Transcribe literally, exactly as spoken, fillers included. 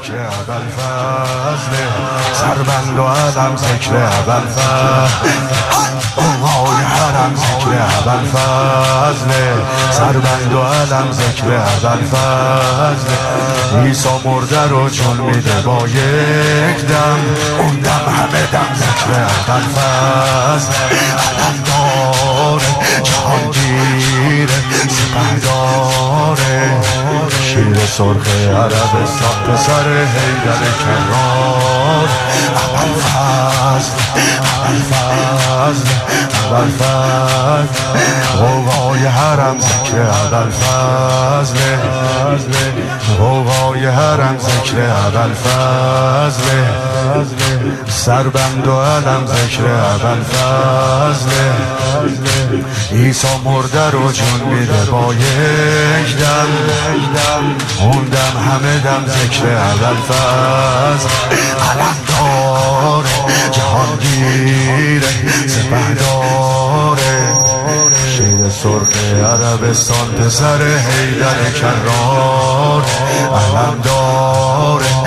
ذکر ابوالفضل، سربند و علم ذکر ابوالفضل، اوهای حرم ذکر ابوالفضل، سربند و علم ذکر ابوالفضل. عیسی مرده رو جون میده با یک دم، اون دم همه دم ذکر ابوالفضل. علمدار جهانگیر سپهدار، شیر سرخ عربستان پسر حیدر کرار. ابوالفضل ابوالفضل ابوالفضل، غوغای حرم ذکر ابوالفضل، غوغای حرم ذکر ابوالفضل، سربند و علم ذکر ابوالفضل. عیسی مرده رو جون میده با یک دم، اون دم همه دم ذکر ابوالفضل. علمدار جهانگیر سپهدار، شیر سرخ عربستان پسر حیدر کرار. علمدار